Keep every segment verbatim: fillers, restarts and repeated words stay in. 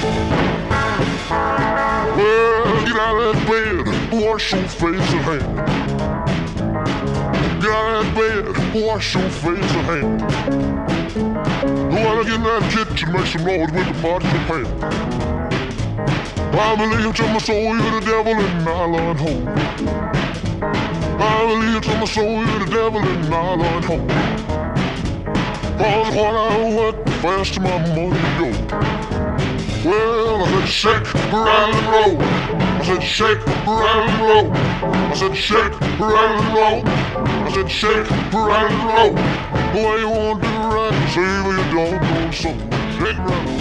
Well, get out of that bed, wash your face and hands. Get out of that bed, wash your face and hands. Go out and get in that kitchen, make some noise with the pots and pans. I believe to my soul you're the devil in nylon hole. I believe to my soul you're the devil in nylon hole. Cause what I want, the faster my money go. Well, I said shake, rattle and roll. I said shake, rattle and roll. I said shake, rattle and roll. I said shake, rattle and roll. The way you want to do right, save your doggone soul. Shake, rattle.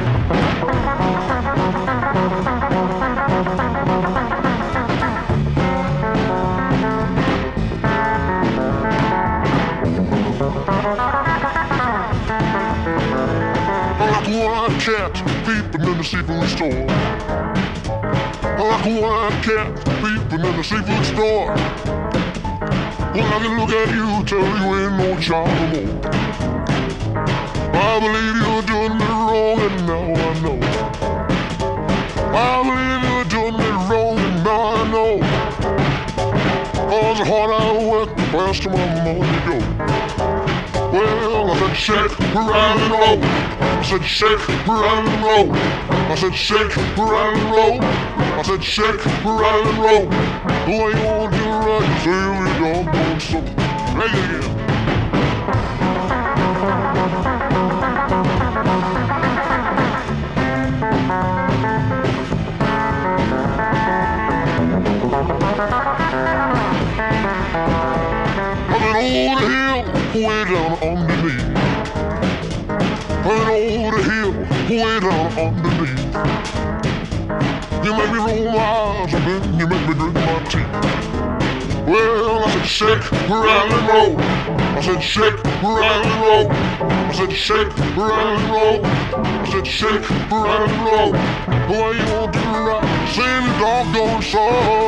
Like a white cat peeping in the seafood store. Like a white cat peeping in the seafood store. Well, I can look at you, tell you ain't no child no more. I believe you're doing me wrong and now I know. I believe you're doing me wrong and now I know. Cause the harder I work, the faster my money go. Well, I said shake, rattle and roll. I said shake, rattle and roll. I said shake, rattle and roll. I said shake, rattle and roll. The way you want to do right, you say you don't know something. Make it again. I've been over the hill, way down underneath. I've been over the hill, way down underneath. You make me roll my eyes and then you make me grit my teeth. Well, I said shake, rattle and roll. I said shake, rattle and roll. I said shake, rattle and roll. I said shake, rattle and roll. The way you want to do right, save your doggone soul.